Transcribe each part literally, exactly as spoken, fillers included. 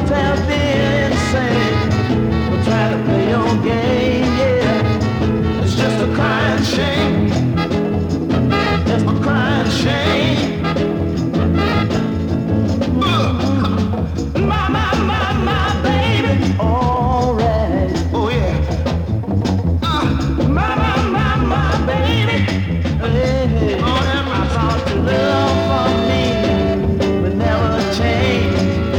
have been insane. We're trying to play your game, yeah. It's just a crying shame. It's a crying shame. My, my, my, my baby. Alright. Oh yeah. Uh, my, my, my, my baby. Hey, hey. Oh, that I thought your love for me would never change.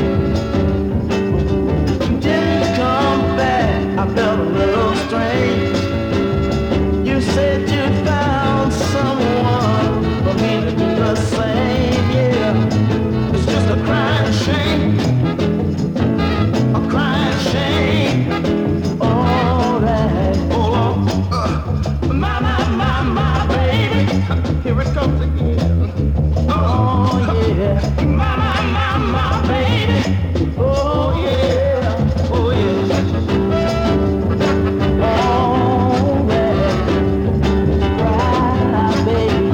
You didn't come back. I felt a little strange. You said you found someone for me to do the same. Yeah. It's just a crying shame. A crying shame. Alright. Hold on. Uh, my, my, my, my baby. Here it comes again. Oh, yeah. My, my, my, my baby. Oh, yeah. Oh, yeah. Alright. Right, baby.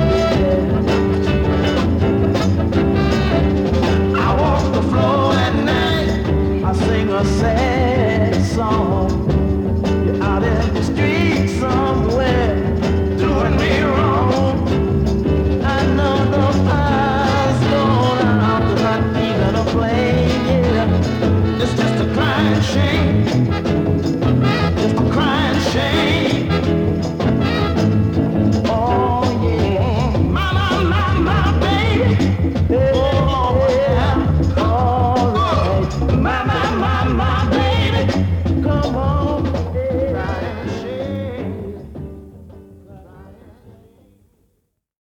I walk the floor at night. I sing a sad song. You're out in the street somewhere, doing me wrong. I know the fire's going out, 'cause I'm even a flame, yeah. It's just a crying shame.